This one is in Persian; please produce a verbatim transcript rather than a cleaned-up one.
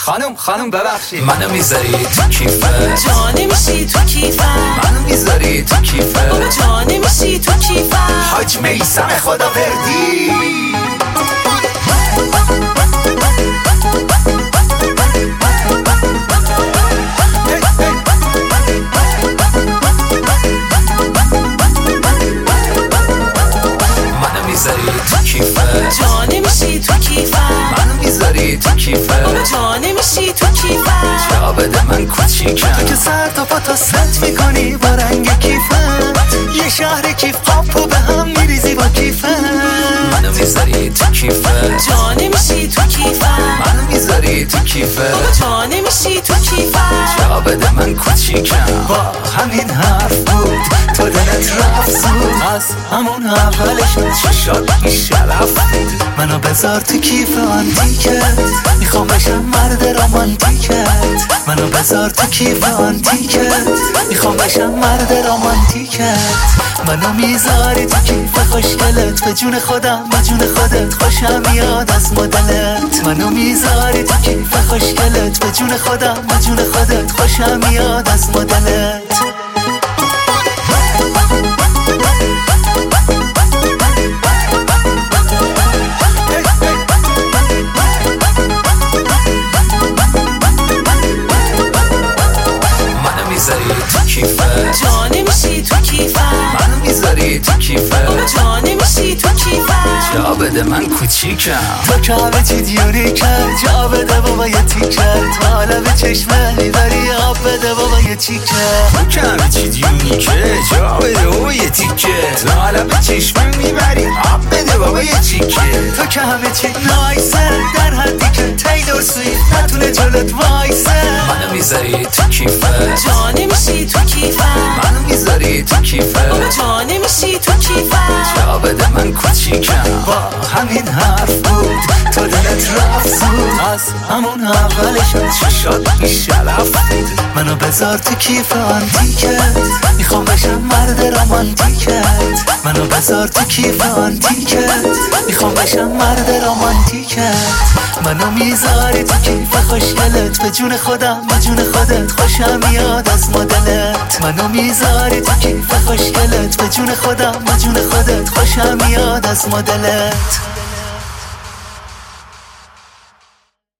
خانم خانم ببخشید منو میذاری تو کیفه جانه میشی تو کیفه منو میذاری تو کیفه جانه میشی تو کیفه حاج میثم خداوردی منو میذاری تو کیفه جانه میشی تو کیفه منو میذاری تو کیفه جانه میشی تو کیفه جا بده من کوچیکم تو که سر تا پا تا ست میکنی با رنگ کیفت یه شهر کیف قاپو به هم میریزی با کیفت منو میذاری تو کیفه جانه میشی تو کیفه منو میذاری تو کیفه جانه میشی تو کیفه جا بده من کوچیکم با همین حرف بود تو دلت رفت زود از همون اولش چشات بی شرف بود منو بذار تو کیف آنتیکت میخوام بشم مرد رمانتیکت منو بذار تو کیف آنتیکت میخوام بشم مرد رمانتیکت منو میذاری تو کیف خوشگلت به جون خودم به جون خودت خوشم میاد از مدلت منو میذاری تو کیف خوشگلت به جون خودم به جون خودت خوشم میاد از مدلت میذاری تو کیفه جانه میشی تو کیفه منو میذاری تو کیفه جانه میشی تو کیفه جا بده من کوچیکم تو که همه چی دیونی کرد جا بده بابا یه تیکر تو حالا به چشمه میبری آب بده بابا یه تیکر تو که همه چی دیونی که جا بده بابا یه تیکه تو حالا به چشمه میبری آب بده بابا یه تیکه تو که همه چی نایسه در حدی که تیلور سویفت نتونه جلوت وایسه منو میذاری تو کیفه جانه میشی تو کیفه منو میذاری تو کیفه جانه میشی تو کیفه جا بده من کوچیکم با همین حرف بود تو دلت رفت زود از همون اولش چشات بی شرف بود منو بذار تو کیف آنتیکت میخوام بشم مرد رمانتیکت منو بذار تو کیف آنتیکت میخوام بشم مرد رمانتیکت منو میذاری تو کیف خوشگلت به جون خودم به جون خودت خوشم میاد از مدلت منو میذاری تو کیف خوشگلت به جون خودم به جون خودت خوشم میاد از مدلت